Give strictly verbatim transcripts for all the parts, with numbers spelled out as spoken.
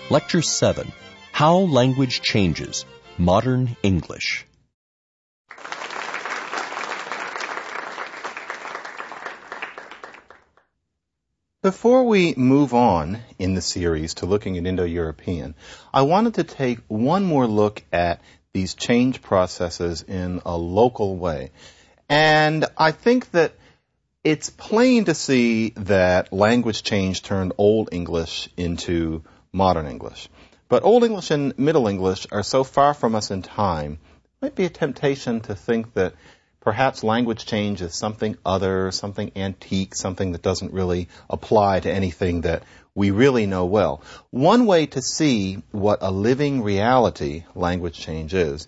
Lecture seven, How Language Changes, Modern English. Before we move on in the series to looking at Indo-European, I wanted to take one more look at these change processes in a local way. And I think that it's plain to see that language change turned Old English into Modern English. But Old English and Middle English are so far from us in time, it might be a temptation to think that perhaps language change is something other, something antique, something that doesn't really apply to anything that we really know well. One way to see what a living reality language change is,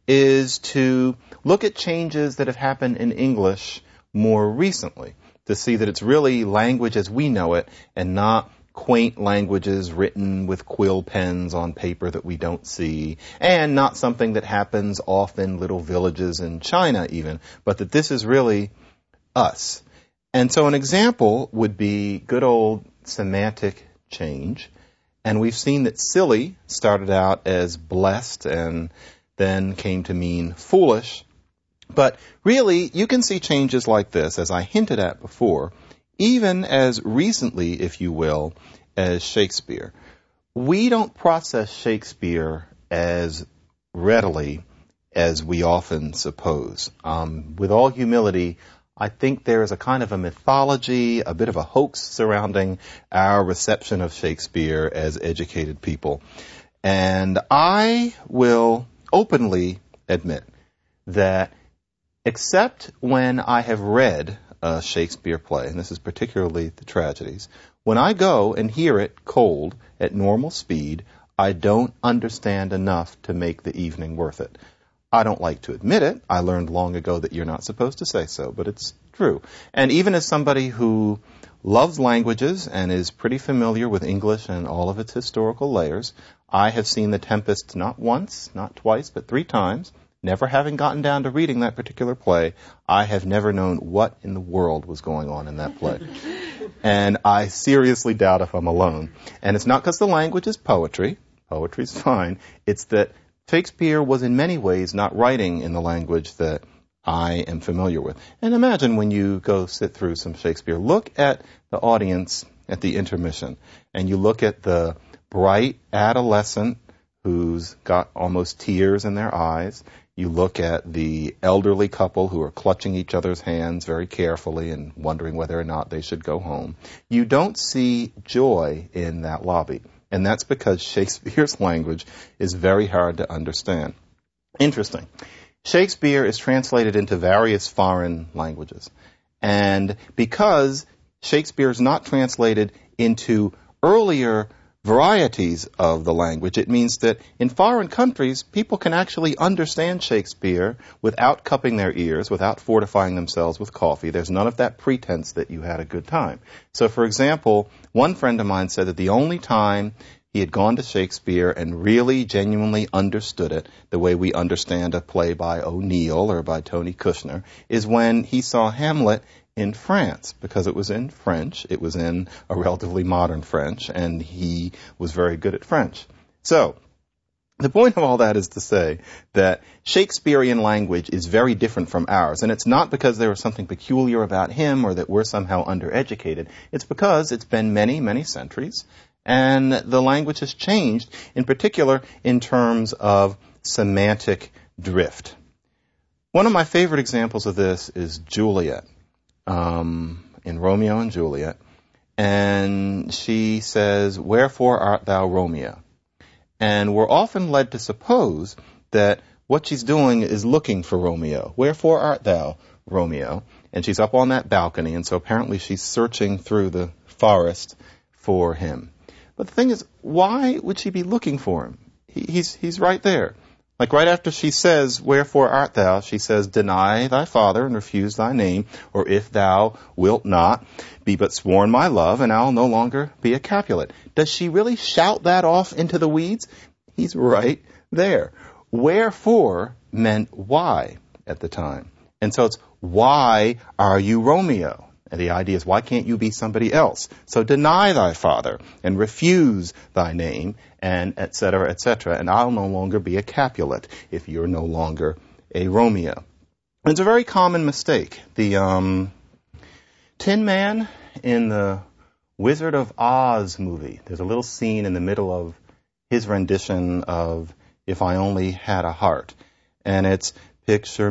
is to look at changes that have happened in English more recently, to see that it's really language as we know it and not quaint languages written with quill pens on paper that we don't see, and not something that happens off in little villages in China even, but that this is really us. And so an example would be good old semantic change. And we've seen that silly started out as blessed and then came to mean foolish. But really, you can see changes like this, as I hinted at before, even as recently, if you will, as Shakespeare. We don't process Shakespeare as readily as we often suppose. Um, with all humility, I think there is a kind of a mythology, a bit of a hoax surrounding our reception of Shakespeare as educated people. And I will openly admit that except when I have read a Shakespeare play, and this is particularly the tragedies, when I go and hear it cold at normal speed, I don't understand enough to make the evening worth it. I don't like to admit it. I learned long ago that you're not supposed to say so, but it's true. And even as somebody who loves languages and is pretty familiar with English and all of its historical layers, I have seen The Tempest not once, not twice, but three times. Never having gotten down to reading that particular play, I have never known what in the world was going on in that play. And I seriously doubt if I'm alone. And it's not because the language is poetry. Poetry's fine. It's that Shakespeare was in many ways not writing in the language that I am familiar with. And imagine when you go sit through some Shakespeare, look at the audience at the intermission, and you look at the bright adolescent who's got almost tears in their eyes. You look at the elderly couple who are clutching each other's hands very carefully and wondering whether or not they should go home. You don't see joy in that lobby. And that's because Shakespeare's language is very hard to understand. Interesting. Shakespeare is translated into various foreign languages. And because Shakespeare is not translated into earlier varieties of the language, it means that in foreign countries, people can actually understand Shakespeare without cupping their ears, without fortifying themselves with coffee. There's none of that pretense that you had a good time. So, for example, one friend of mine said that the only time he had gone to Shakespeare and really genuinely understood it the way we understand a play by O'Neill or by Tony Kushner is when he saw Hamlet in France, because it was in French, it was in a relatively modern French, and he was very good at French. So, the point of all that is to say that Shakespearean language is very different from ours, and it's not because there was something peculiar about him or that we're somehow undereducated. It's because it's been many, many centuries, and the language has changed, in particular in terms of semantic drift. One of my favorite examples of this is Juliet. Um, in Romeo and Juliet, and she says, "Wherefore art thou Romeo?" And we're often led to suppose that what she's doing is looking for Romeo. Wherefore art thou Romeo? And she's up on that balcony, and so apparently she's searching through the forest for him. But the thing is, why would she be looking for him? He, he's he's right there. Like right after she says, "Wherefore art thou?" she says, "Deny thy father and refuse thy name, or if thou wilt not, be but sworn my love, and I'll no longer be a Capulet." Does she really shout that off into the weeds? He's right there. Wherefore meant why at the time. And so it's, why are you Romeo? And the idea is, why can't you be somebody else? So deny thy father and refuse thy name, and et cetera, et cetera. And I'll no longer be a Capulet if you're no longer a Romeo. It's a very common mistake. The um, Tin Man in the Wizard of Oz movie, there's a little scene in the middle of his rendition of If I Only Had a Heart. And it's, picture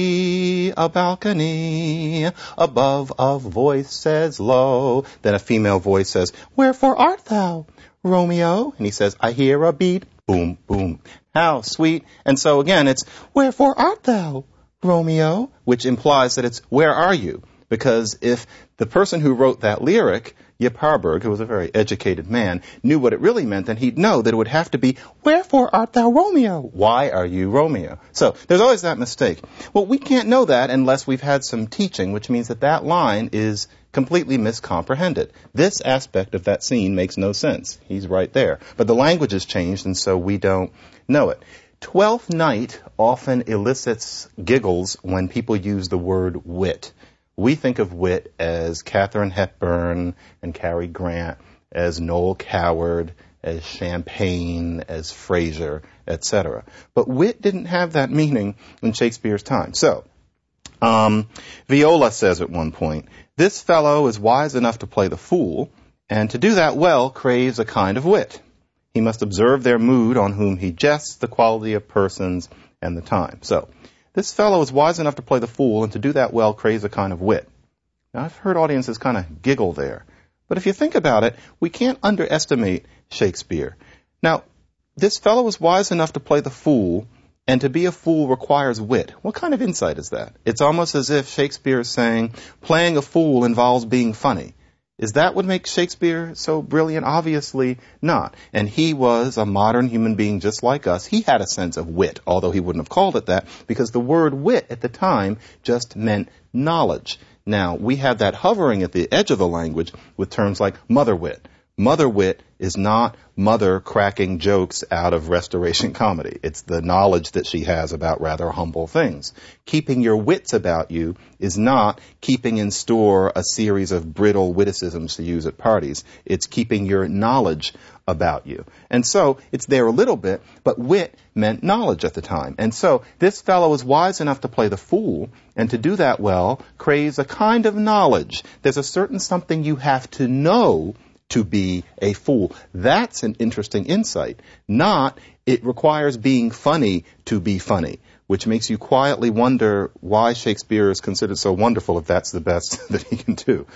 me a balcony, above a voice says low. Then a female voice says, wherefore art thou, Romeo? And he says, I hear a beat, boom, boom. How sweet. And so again, it's, wherefore art thou, Romeo? Which implies that it's, where are you? Because if the person who wrote that lyric, Yip Harburg, who was a very educated man, knew what it really meant, then he'd know that it would have to be, wherefore art thou Romeo? Why are you Romeo? So there's always that mistake. Well, we can't know that unless we've had some teaching, which means that that line is completely miscomprehended. This aspect of that scene makes no sense. He's right there. But the language has changed, and so we don't know it. Twelfth Night often elicits giggles when people use the word wit. We think of wit as Katharine Hepburn and Cary Grant, as Noel Coward, as Champagne, as Frasier, et cetera. But wit didn't have that meaning in Shakespeare's time. So, um, Viola says at one point, this fellow is wise enough to play the fool, and to do that well craves a kind of wit. He must observe their mood on whom he jests, the quality of persons, and the time. So, this fellow is wise enough to play the fool, and to do that well craves a kind of wit. Now, I've heard audiences kind of giggle there. But if you think about it, we can't underestimate Shakespeare. Now, this fellow is wise enough to play the fool, and to be a fool requires wit. What kind of insight is that? It's almost as if Shakespeare is saying, playing a fool involves being funny. Is that what makes Shakespeare so brilliant? Obviously not. And he was a modern human being just like us. He had a sense of wit, although he wouldn't have called it that, because the word wit at the time just meant knowledge. Now, we have that hovering at the edge of the language with terms like mother wit. Mother wit is not mother cracking jokes out of Restoration comedy. It's the knowledge that she has about rather humble things. Keeping your wits about you is not keeping in store a series of brittle witticisms to use at parties. It's keeping your knowledge about you. And so it's there a little bit, but wit meant knowledge at the time. And so this fellow is wise enough to play the fool, and to do that well craves a kind of knowledge. There's a certain something you have to know to be a fool. That's an interesting insight. Not, it requires being funny to be funny, which makes you quietly wonder why Shakespeare is considered so wonderful if that's the best that he can do.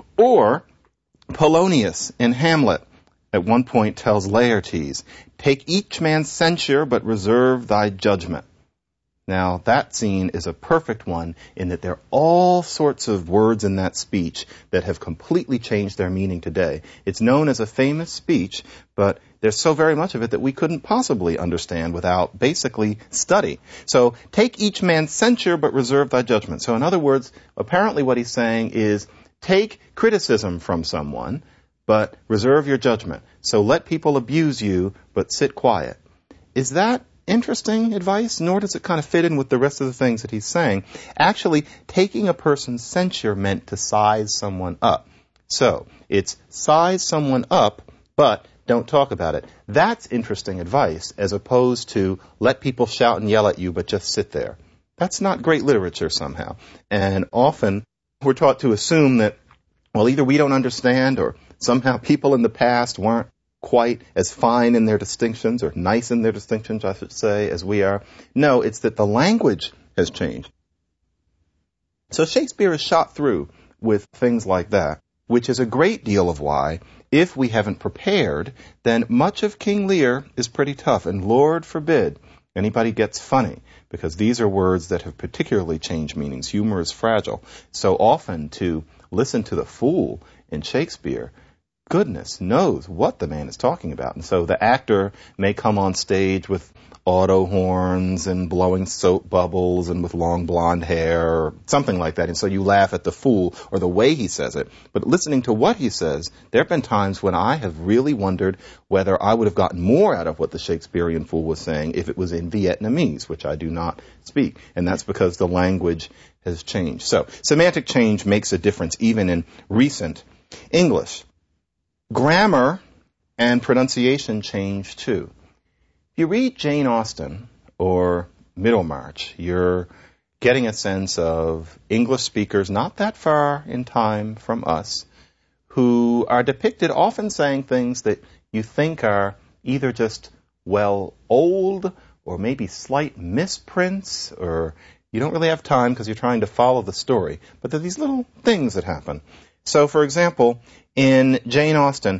Or Polonius in Hamlet at one point tells Laertes, take each man's censure, but reserve thy judgment. Now, that scene is a perfect one in that there are all sorts of words in that speech that have completely changed their meaning today. It's known as a famous speech, but there's so very much of it that we couldn't possibly understand without basically study. So, take each man's censure, but reserve thy judgment. So, in other words, apparently what he's saying is take criticism from someone, but reserve your judgment. So, let people abuse you, but sit quiet. Is that interesting advice? Nor does it kind of fit in with the rest of the things that he's saying. Actually, taking a person's censure meant to size someone up. So, it's size someone up, but don't talk about it. That's interesting advice, as opposed to let people shout and yell at you, but just sit there. That's not great literature somehow. And often, we're taught to assume that, well, either we don't understand, or somehow people in the past weren't quite as fine in their distinctions, or nice in their distinctions, I should say, as we are. No, it's that the language has changed. So Shakespeare is shot through with things like that, which is a great deal of why, if we haven't prepared, then much of King Lear is pretty tough. And Lord forbid anybody gets funny, because these are words that have particularly changed meanings. Humor is fragile. So often to listen to the fool in Shakespeare goodness knows what the man is talking about. And so the actor may come on stage with auto horns and blowing soap bubbles and with long blonde hair or something like that. And so you laugh at the fool or the way he says it. But listening to what he says, there have been times when I have really wondered whether I would have gotten more out of what the Shakespearean fool was saying if it was in Vietnamese, which I do not speak. And that's because the language has changed. So semantic change makes a difference even in recent English. Grammar and pronunciation change too. If you read Jane Austen or Middlemarch, you're getting a sense of English speakers not that far in time from us who are depicted often saying things that you think are either just, well, old or maybe slight misprints, or you don't really have time because you're trying to follow the story. But there are these little things that happen. So, for example, in Jane Austen,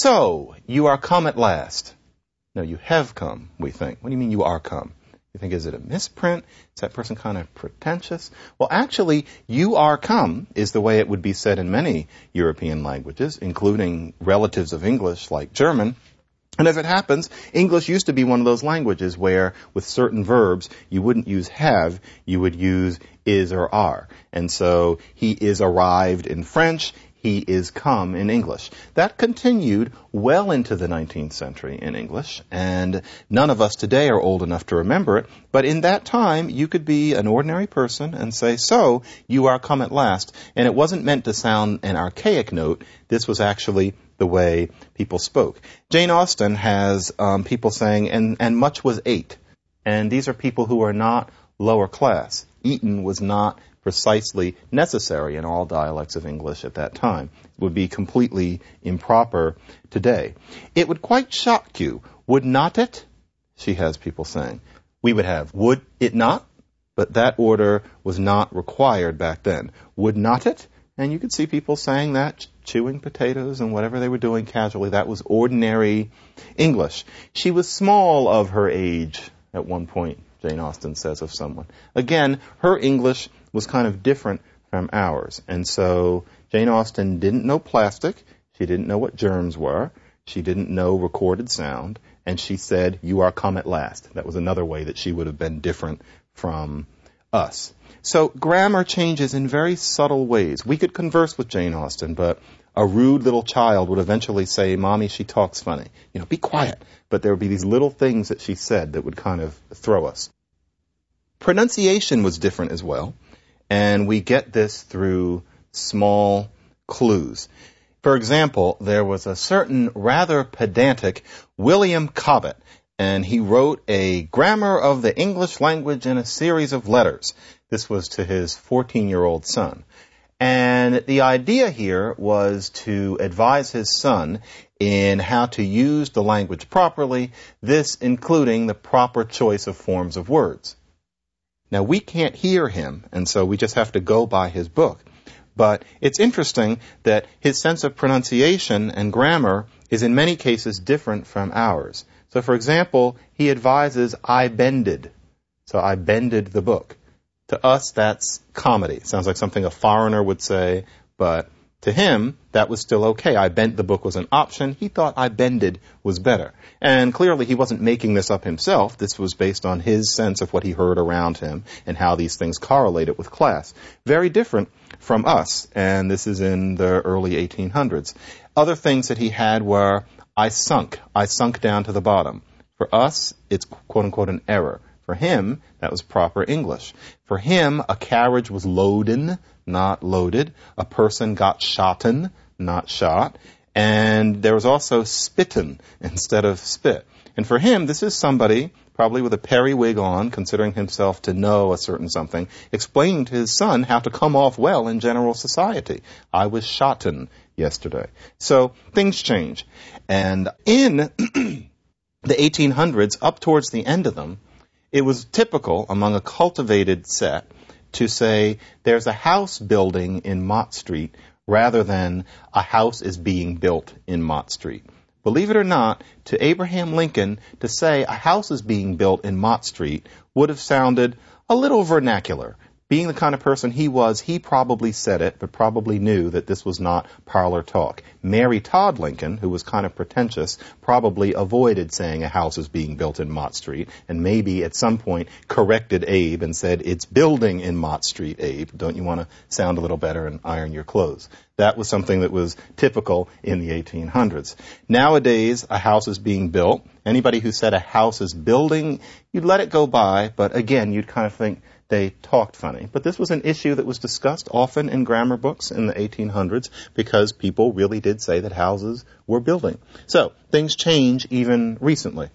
so you are come at last. No, you have come, we think. What do you mean you are come? You think, is it a misprint? Is that person kind of pretentious? Well, actually, you are come is the way it would be said in many European languages, including relatives of English like German. And as it happens, English used to be one of those languages where, with certain verbs, you wouldn't use have, you would use is or are. And so, he is arrived in French, he is come in English. That continued well into the nineteenth century in English, and none of us today are old enough to remember it, but in that time, you could be an ordinary person and say, so, you are come at last. And it wasn't meant to sound an archaic note. This was actually the way people spoke. Jane Austen has um, people saying, and, and much was ate. And these are people who are not lower class. Eaten was not precisely necessary in all dialects of English at that time. It would be completely improper today. It would quite shock you, would not it? She has people saying. We would have, would it not? But that order was not required back then. Would not it? And you could see people saying that, chewing potatoes and whatever they were doing casually. That was ordinary English. She was small of her age at one point, Jane Austen says of someone. Again, her English was kind of different from ours. And so Jane Austen didn't know plastic. She didn't know what germs were. She didn't know recorded sound. And she said, you are come at last. That was another way that she would have been different from us. So grammar changes in very subtle ways. We could converse with Jane Austen, but a rude little child would eventually say, Mommy, she talks funny. You know, be quiet. But there would be these little things that she said that would kind of throw us. Pronunciation was different as well. And we get this through small clues. For example, there was a certain rather pedantic William Cobbett, and he wrote a grammar of the English language in a series of letters. This was to his fourteen-year-old son. And the idea here was to advise his son in how to use the language properly, this including the proper choice of forms of words. Now, we can't hear him, and so we just have to go by his book. But it's interesting that his sense of pronunciation and grammar is in many cases different from ours. So, for example, he advises, I bended. So I bended the book. To us, that's comedy. It sounds like something a foreigner would say, but to him, that was still okay. I bent the book was an option. He thought I bended was better. And clearly he wasn't making this up himself. This was based on his sense of what he heard around him and how these things correlated with class. Very different from us, and this is in the early eighteen hundreds. Other things that he had were, I sunk. I sunk down to the bottom. For us, it's quote-unquote an error. For him, that was proper English. For him, a carriage was loaden, not loaded. A person got shotten, not shot. And there was also spitten instead of spit. And for him, this is somebody, probably with a periwig on, considering himself to know a certain something, explaining to his son how to come off well in general society. I was shotten yesterday. So things change. And in the eighteen hundreds, up towards the end of them, it was typical among a cultivated set to say there's a house building in Mott Street rather than a house is being built in Mott Street. Believe it or not, to Abraham Lincoln, to say a house is being built in Mott Street would have sounded a little vernacular. being the kind of person he was, he probably said it, but probably knew that this was not parlor talk. Mary Todd Lincoln, who was kind of pretentious, probably avoided saying a house is being built in Mott Street, and maybe at some point corrected Abe and said, it's building in Mott Street, Abe. Don't you want to sound a little better and iron your clothes? That was something that was typical in the eighteen hundreds. Nowadays, a house is being built. Anybody who said a house is building, you'd let it go by, but again, you'd kind of think, they talked funny. But this was an issue that was discussed often in grammar books in the eighteen hundreds because people really did say that houses were building. So, things change even recently.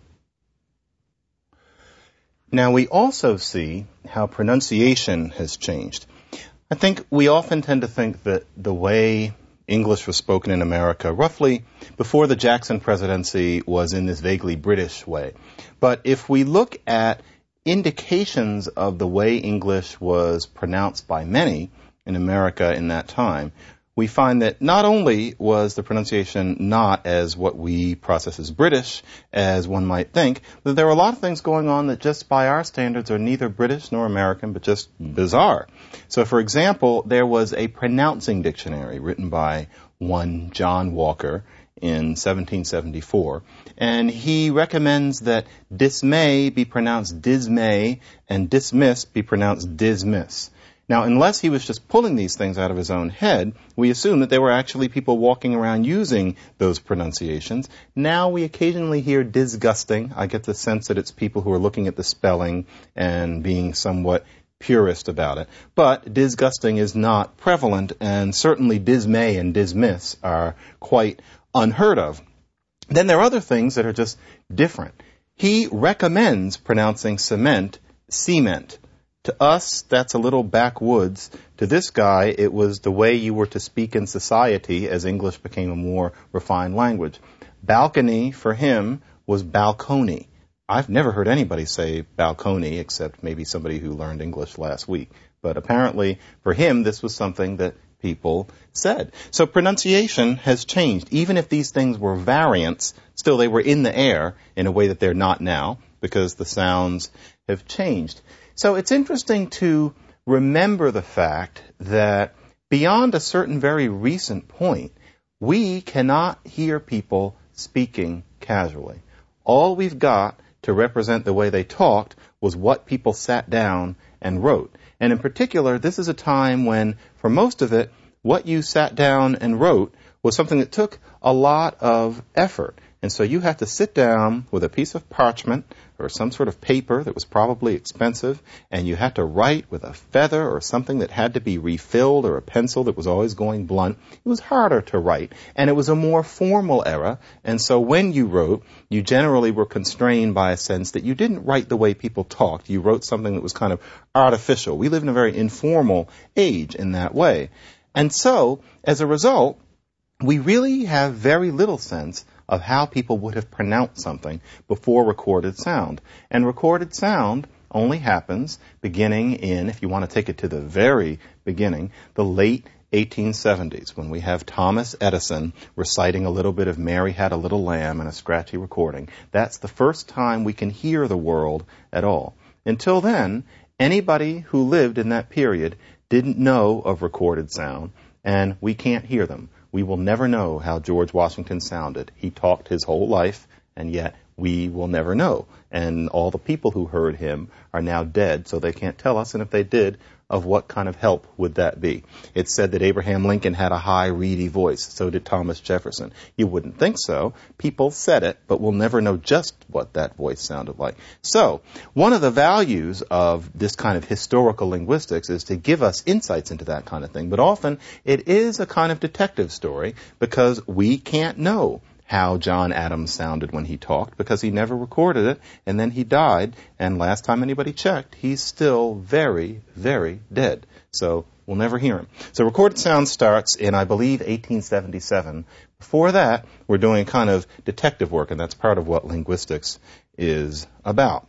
Now, we also see how pronunciation has changed. I think we often tend to think that the way English was spoken in America roughly before the Jackson presidency was in this vaguely British way. But if we look at indications of the way English was pronounced by many in America in that time, we find that not only was the pronunciation not as what we process as British as one might think, but there were a lot of things going on that just by our standards are neither British nor American, but just bizarre. So, for example, there was a pronouncing dictionary written by one John Walker in seventeen seventy-four, and he recommends that dismay be pronounced dismay and dismiss be pronounced dismiss. Now, unless he was just pulling these things out of his own head, we assume that there were actually people walking around using those pronunciations. Now we occasionally hear disgusting. I get the sense that it's people who are looking at the spelling and being somewhat purist about it. But disgusting is not prevalent, and certainly dismay and dismiss are quite unheard of. Then there are other things that are just different. He recommends pronouncing cement, cement. To us, that's a little backwoods. To this guy, it was the way you were to speak in society as English became a more refined language. Balcony, for him, was balcony. I've never heard anybody say balcony except maybe somebody who learned English last week. But apparently, for him, this was something that people said. So pronunciation has changed. Even if these things were variants, still they were in the air in a way that they're not now because the sounds have changed. So it's interesting to remember the fact that beyond a certain very recent point, we cannot hear people speaking casually. All we've got to represent the way they talked was what people sat down and wrote. And in particular, this is a time when, for most of it, what you sat down and wrote was something that took a lot of effort. And so you had to sit down with a piece of parchment or some sort of paper that was probably expensive, and you had to write with a feather or something that had to be refilled or a pencil that was always going blunt. It was harder to write, and it was a more formal era. And so when you wrote, you generally were constrained by a sense that you didn't write the way people talked. You wrote something that was kind of artificial. We live in a very informal age in that way. And so, as a result, we really have very little sense of how people would have pronounced something before recorded sound. And recorded sound only happens beginning in, if you want to take it to the very beginning, the late eighteen seventies, when we have Thomas Edison reciting a little bit of Mary Had a Little Lamb in a scratchy recording. That's the first time we can hear the world at all. Until then, anybody who lived in that period didn't know of recorded sound, and we can't hear them. We will never know how George Washington sounded. He talked his whole life, and yet we will never know. And all the people who heard him are now dead, so they can't tell us, and if they did, of what kind of help would that be? It's said that Abraham Lincoln had a high, reedy voice. So did Thomas Jefferson. You wouldn't think so. People said it, but we'll never know just what that voice sounded like. So, one of the values of this kind of historical linguistics is to give us insights into that kind of thing. But often, it is a kind of detective story because we can't know how John Adams sounded when he talked because he never recorded it, and then he died, and last time anybody checked, he's still very, very dead. So we'll never hear him. So recorded sound starts in, I believe, eighteen seventy-seven. Before that, we're doing kind of detective work, and that's part of what linguistics is about.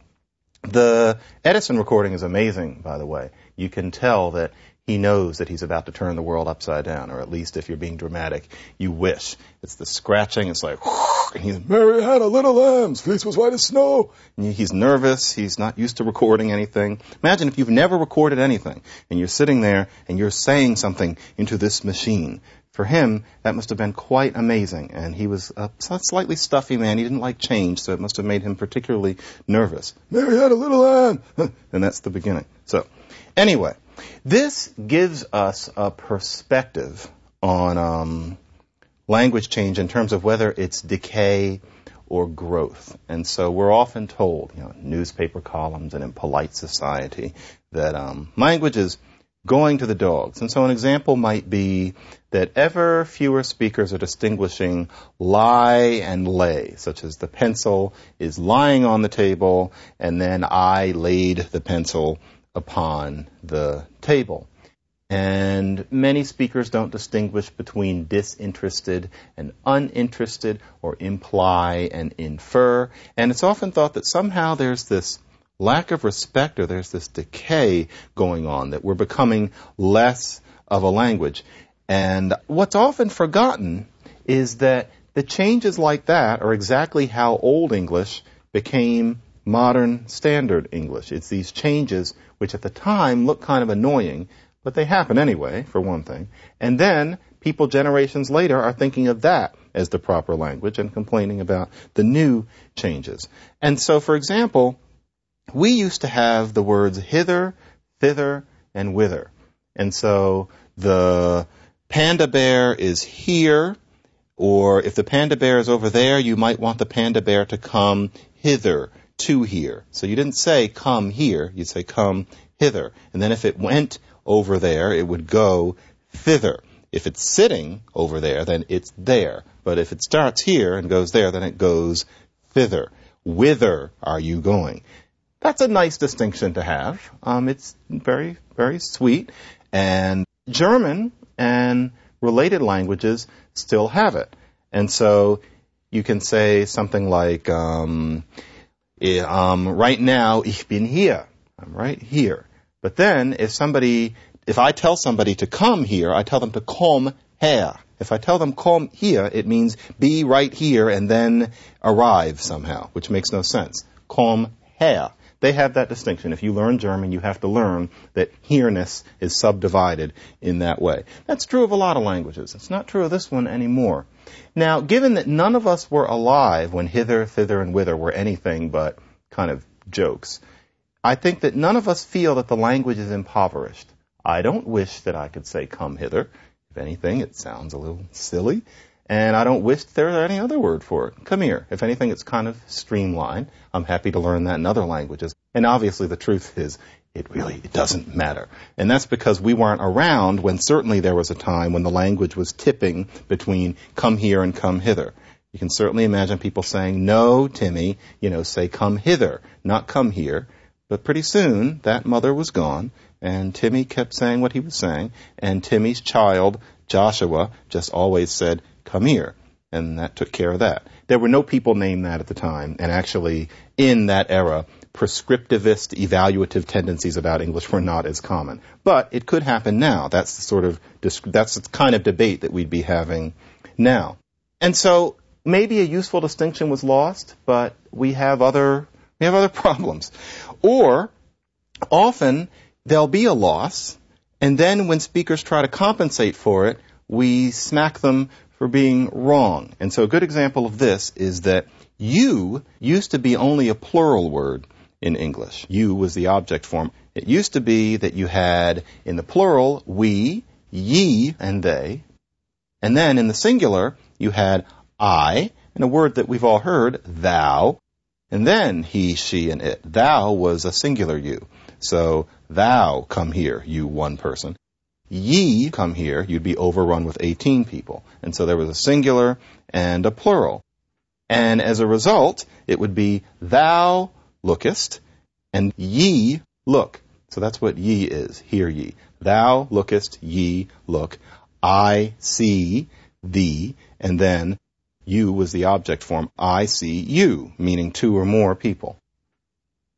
The Edison recording is amazing, by the way. You can tell that he knows that he's about to turn the world upside down, or at least if you're being dramatic, you wish. It's the scratching. It's like, and he's, Mary had a little lamb's fleece was white as snow. And he's nervous. He's not used to recording anything. Imagine if you've never recorded anything and you're sitting there and you're saying something into this machine. For him, that must have been quite amazing. And he was a slightly stuffy man. He didn't like change, so it must have made him particularly nervous. Mary had a little lamb. And that's the beginning. So, anyway, this gives us a perspective on um, language change in terms of whether it's decay or growth. And so we're often told, you know, in newspaper columns and in polite society, that um, language is going to the dogs. And so an example might be that ever fewer speakers are distinguishing lie and lay, such as the pencil is lying on the table and then I laid the pencil upon the table. And many speakers don't distinguish between disinterested and uninterested or imply and infer. And it's often thought that somehow there's this lack of respect or there's this decay going on, that we're becoming less of a language. And what's often forgotten is that the changes like that are exactly how Old English became modern standard English. It's these changes which at the time look kind of annoying, but they happen anyway, for one thing. And then people generations later are thinking of that as the proper language and complaining about the new changes. And so, for example, we used to have the words hither, thither, and whither. And so the panda bear is here, or if the panda bear is over there, you might want the panda bear to come hither, to here. So you didn't say come here, you'd say come hither. And then if it went over there, it would go thither. If it's sitting over there, then it's there. But if it starts here and goes there, then it goes thither. Whither are you going? That's a nice distinction to have. Um, it's very, very sweet. And German and related languages still have it. And so you can say something like, um, um, right now, ich bin hier. I'm right here. But then if somebody, if I tell somebody to come here, I tell them to komm her. If I tell them komm here, it means be right here and then arrive somehow, which makes no sense. Komm her. They have that distinction. If you learn German, you have to learn that here-ness is subdivided in that way. That's true of a lot of languages. It's not true of this one anymore. Now, given that none of us were alive when hither, thither, and whither were anything but kind of jokes, I think that none of us feel that the language is impoverished. I don't wish that I could say come hither. If anything, it sounds a little silly. And I don't wish there were any other word for it. Come here. If anything, it's kind of streamlined. I'm happy to learn that in other languages. And obviously the truth is, it really it doesn't matter. And that's because we weren't around when certainly there was a time when the language was tipping between come here and come hither. You can certainly imagine people saying, no, Timmy, you know, say come hither, not come here. But pretty soon, that mother was gone, and Timmy kept saying what he was saying, and Timmy's child, Joshua, just always said, come here. And that took care of that. There were no people named that at the time, and actually, in that era, prescriptivist, evaluative tendencies about English were not as common. But it could happen now. That's the sort of, that's the kind of debate that we'd be having now. And so, maybe a useful distinction was lost, but we have other, we have other problems. Or, often, there'll be a loss, and then when speakers try to compensate for it, we smack them for being wrong. And so a good example of this is that you used to be only a plural word in English. You was the object form. It used to be that you had, in the plural, we, ye, and they. And then in the singular, you had I, and a word that we've all heard, thou. And then he, she, and it. Thou was a singular you. So, thou come here, you one person. Ye come here, you'd be overrun with eighteen people. And so there was a singular and a plural. And as a result, it would be thou lookest and ye look. So that's what ye is, hear ye. Thou lookest, ye look. I see thee, and then you was the object form. I see you, meaning two or more people.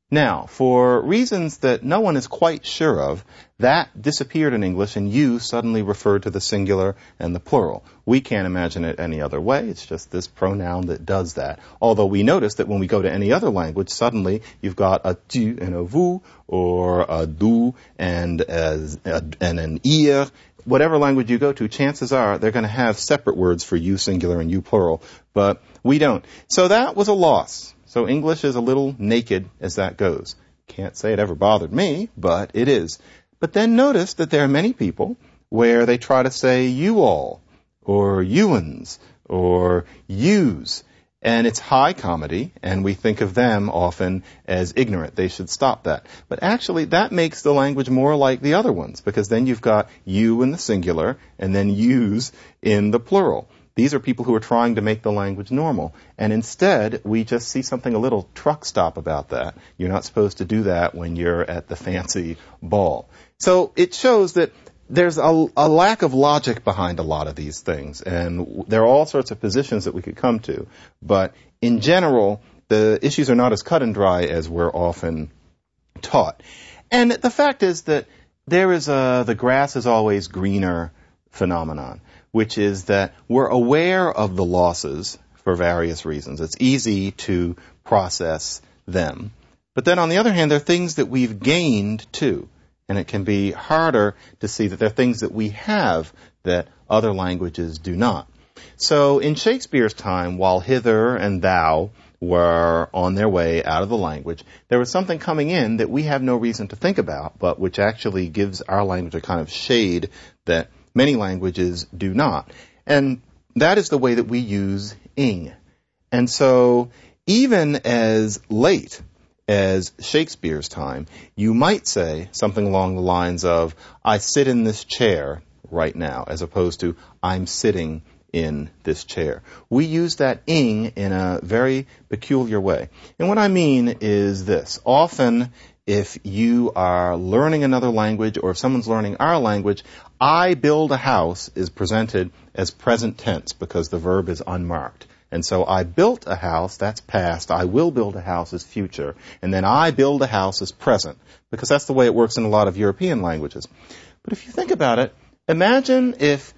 Now, for reasons that no one is quite sure of, that disappeared in English and you suddenly referred to the singular and the plural. We can't imagine it any other way. It's just this pronoun that does that. Although we notice that when we go to any other language, suddenly you've got a tu and a vous, or a du and, a, and an ir. Whatever language you go to, chances are they're going to have separate words for you singular and you plural, but we don't. So that was a loss. So English is a little naked as that goes. Can't say it ever bothered me, but it is. But then notice that there are many people where they try to say you all, or you'uns, or yous, and it's high comedy, and we think of them often as ignorant. They should stop that. But actually, that makes the language more like the other ones, because then you've got you in the singular, and then yous in the plural. These are people who are trying to make the language normal. And instead, we just see something a little truck stop about that. You're not supposed to do that when you're at the fancy ball. So it shows that there's a, a lack of logic behind a lot of these things. And there are all sorts of positions that we could come to. But in general, the issues are not as cut and dry as we're often taught. And the fact is that there is a the grass is always greener phenomenon, which is that we're aware of the losses for various reasons. It's easy to process them. But then on the other hand, there are things that we've gained too. And it can be harder to see that there are things that we have that other languages do not. So in Shakespeare's time, while hither and thou were on their way out of the language, there was something coming in that we have no reason to think about, but which actually gives our language a kind of shade that many languages do not. And that is the way that we use ing. And so even as late as Shakespeare's time, you might say something along the lines of, I sit in this chair right now, as opposed to, I'm sitting in this chair. We use that ing in a very peculiar way. And what I mean is this. Often, if you are learning another language or if someone's learning our language, I build a house is presented as present tense because the verb is unmarked. And so I built a house, that's past. I will build a house is future. And then I build a house is present because that's the way it works in a lot of European languages. But if you think about it, imagine if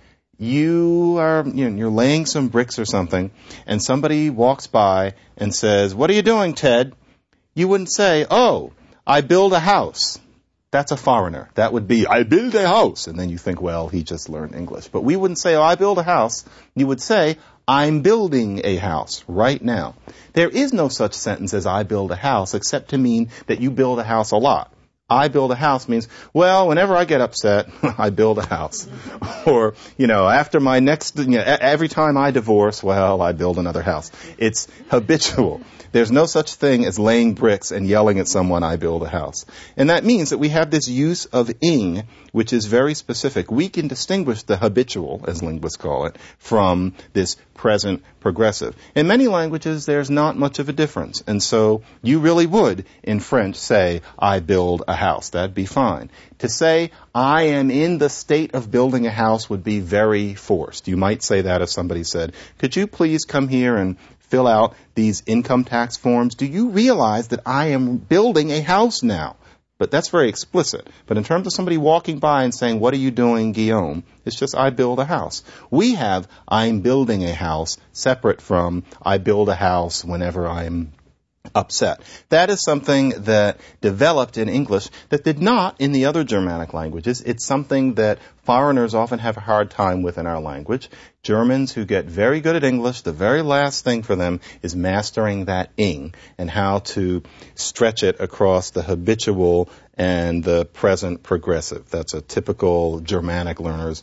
you are, you know, you're laying some bricks or something and somebody walks by and says, what are you doing, Ted? You wouldn't say, oh, I build a house. That's a foreigner. That would be, I build a house. And then you think, well, he just learned English. But we wouldn't say, oh, I build a house. You would say, I'm building a house right now. There is no such sentence as I build a house except to mean that you build a house a lot. I build a house means, well, whenever I get upset, I build a house. Or, you know, after my next, you know, every time I divorce, well, I build another house. It's habitual. There's no such thing as laying bricks and yelling at someone, I build a house. And that means that we have this use of ing, which is very specific. We can distinguish the habitual, as linguists call it, from this present progressive. In many languages, there's not much of a difference. And so you really would, in French, say, I build a house. That'd be fine. To say, I am in the state of building a house would be very forced. You might say that if somebody said, could you please come here and fill out these income tax forms? Do you realize that I am building a house now? But that's very explicit. But in terms of somebody walking by and saying, what are you doing, Guillaume? It's just, I build a house. We have, I'm building a house, separate from, I build a house whenever I'm upset. That is something that developed in English that did not in the other Germanic languages. It's something that foreigners often have a hard time with in our language. Germans who get very good at English, the very last thing for them is mastering that ing and how to stretch it across the habitual and the present progressive. That's a typical Germanic learner's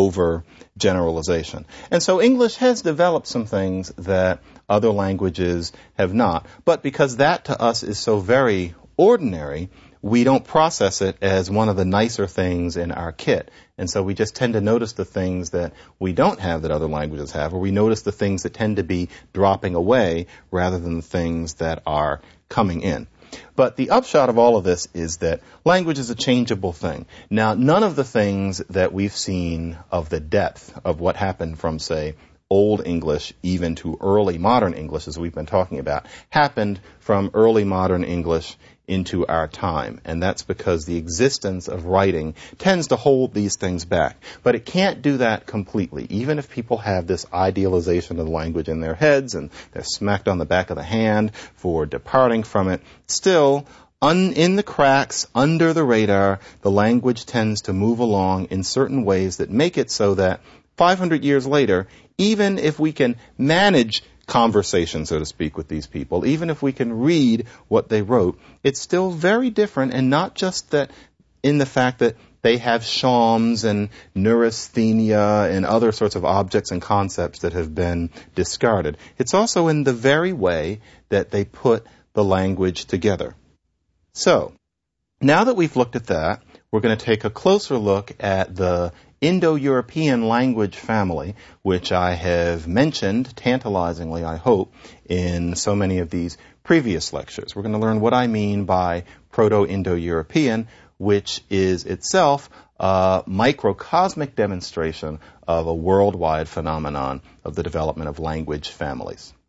overgeneralization. And so English has developed some things that other languages have not. But because that to us is so very ordinary, we don't process it as one of the nicer things in our kit. And so we just tend to notice the things that we don't have that other languages have, or we notice the things that tend to be dropping away rather than the things that are coming in. But the upshot of all of this is that language is a changeable thing. Now, none of the things that we've seen of the depth of what happened from, say, Old English even to early modern English, as we've been talking about, happened from early modern English into our time, and that's because the existence of writing tends to hold these things back. But it can't do that completely. Even if people have this idealization of the language in their heads and they're smacked on the back of the hand for departing from it, still, un- in the cracks, under the radar, the language tends to move along in certain ways that make it so that five hundred years later, even if we can manage conversation, so to speak, with these people, even if we can read what they wrote, it's still very different, and not just that in the fact that they have shawms and neurasthenia and other sorts of objects and concepts that have been discarded. It's also in the very way that they put the language together. So, now that we've looked at that, we're going to take a closer look at the Indo-European language family, which I have mentioned tantalizingly, I hope, in so many of these previous lectures. We're going to learn what I mean by Proto-Indo-European, which is itself a microcosmic demonstration of a worldwide phenomenon of the development of language families.